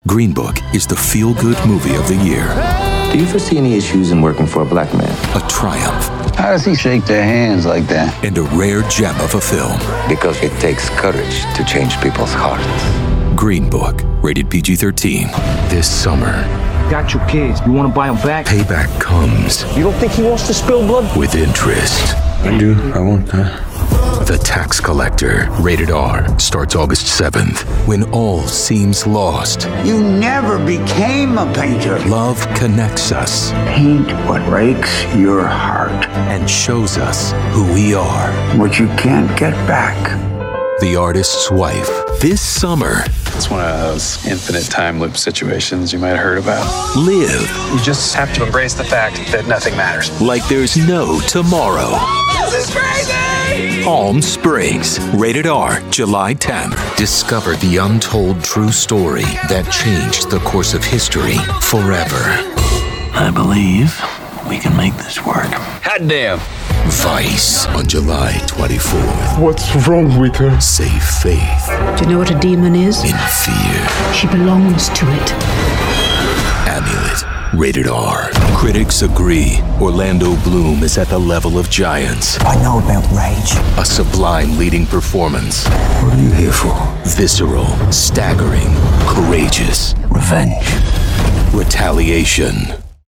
Green Book is the feel-good movie of the year. Do you foresee any issues in working for a black man? A triumph. How does he shake their hands like that? And a rare gem of a film. Because it takes courage to change people's hearts. Green Book, rated PG-13. This summer, got your kids. You want to buy them back? payback comes You don't think he wants to spill blood? with interest. I do. I want that. The Tax Collector, rated R, starts August 7th. When all seems lost, You never became a painter. love connects us Paint what breaks your heart, and shows us who we are. what you can't get back. The Artist's Wife. This summer, It's one of those infinite time loop situations you might have heard about. live You just have to embrace the fact that nothing matters. like there's no tomorrow. This is crazy! Palm Springs, rated R, July 10th. Discover the untold true story that changed the course of history forever. I believe we can make this work. Hot damn. Vice on July 24th. What's wrong with her? Save faith Do you know what a demon is? in fear. She belongs to it. Amulet, rated R. Critics agree Orlando Bloom is at the level of giants. I know about rage. A sublime leading performance. What are you here for? Visceral, staggering, courageous. Revenge. Retaliation.